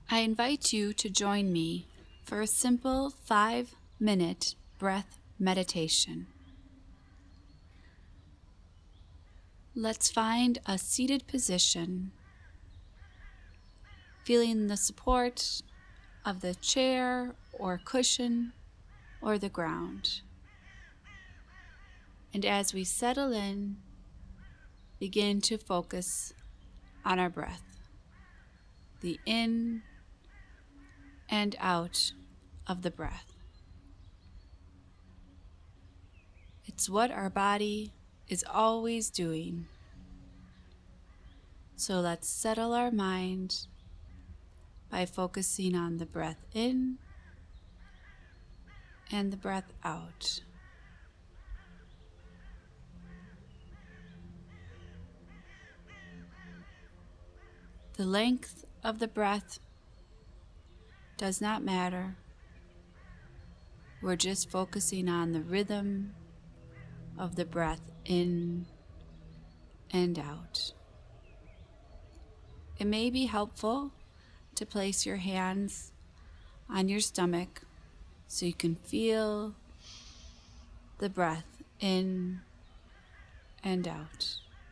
I invite you to join me for a simple 5-minute breath meditation. Let's find a seated position, feeling the support of the chair or cushion or the ground. And as we settle in, begin to focus on our breath, the in and out of the breath. It's what our body is always doing. So let's settle our mind by focusing on the breath in and the breath out. The length of the breath does not matter. We're just focusing on the rhythm of the breath in and out. It may be helpful to place your hands on your stomach so you can feel the breath in and out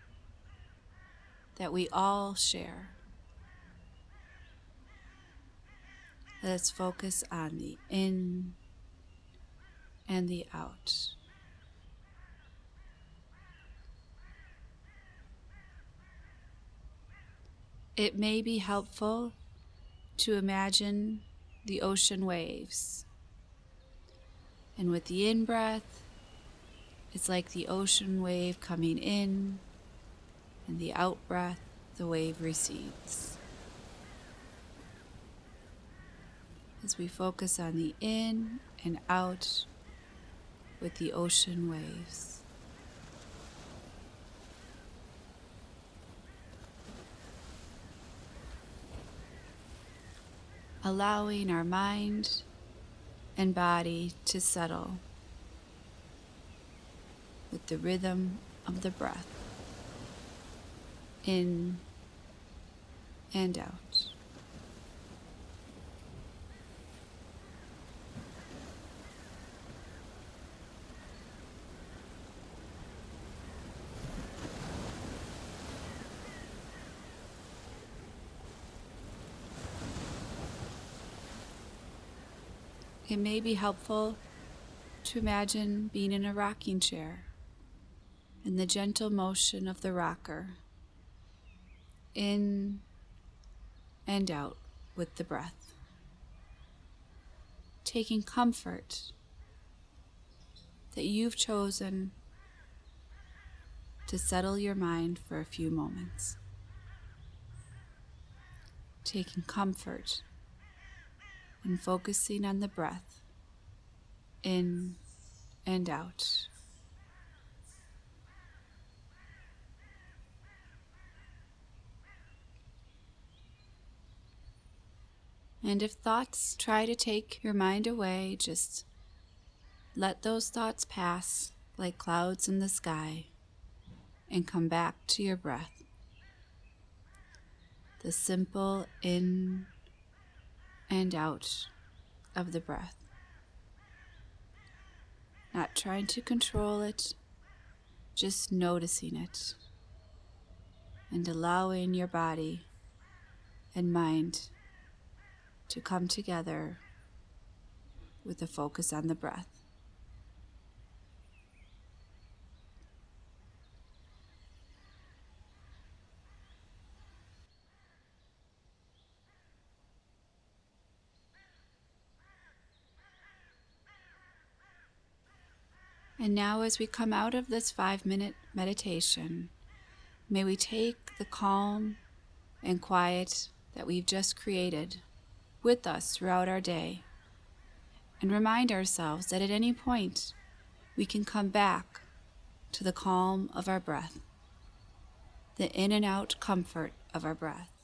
that we all share. Let's focus on the in and the out. It may be helpful to imagine the ocean waves. And with the in-breath, it's like the ocean wave coming in, and the out-breath, the wave recedes. As we focus on the in and out with the ocean waves. Allowing our mind and body to settle with the rhythm of the breath in and out. It may be helpful to imagine being in a rocking chair and the gentle motion of the rocker in and out with the breath, taking comfort that you've chosen to settle your mind for a few moments, taking comfort and focusing on the breath in and out. And if thoughts try to take your mind away, just let those thoughts pass like clouds in the sky and come back to your breath. The simple in and out of the breath. Not trying to control it, just noticing it and allowing your body and mind to come together with a focus on the breath. And now as we come out of this 5-minute meditation, may we take the calm and quiet that we've just created with us throughout our day and remind ourselves that at any point we can come back to the calm of our breath, the in and out comfort of our breath.